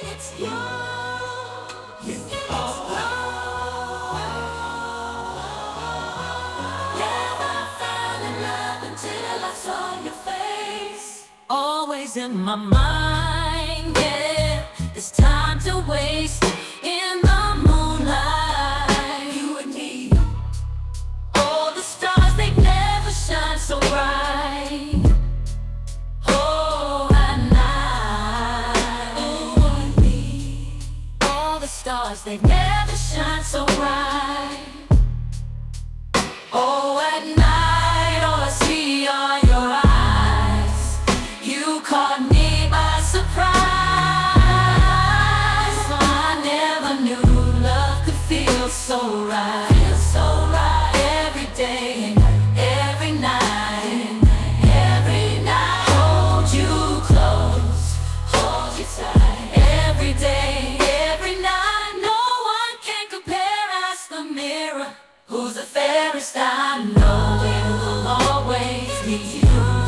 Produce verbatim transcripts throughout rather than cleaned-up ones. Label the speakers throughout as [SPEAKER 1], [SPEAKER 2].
[SPEAKER 1] It's you. Always in my mind, yeah. There's time to waste in the moonlight. You and me. All the stars, they never shine so bright. Oh, at night. You and me. All the stars, they never shine so bright. Oh, at night, all I see are your eyes. You caught me by surprise. I never knew love could feel so right. Feel so right. Every day, every night, every night. Hold you close, hold you tight. Every day, every night. No one can compare. Ask the mirror, who's the fairest? I know it will always be you.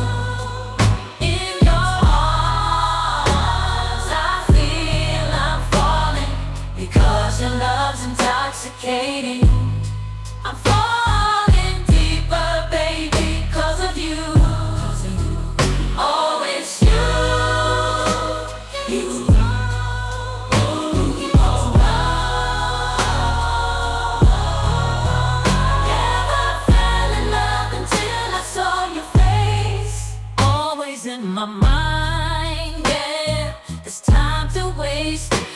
[SPEAKER 1] Because your love's intoxicating. I'm falling deeper, baby, cause of you. Oh, it's you. You. Never fell in love until I saw your face. Always in my mind, yeah. There's time to waste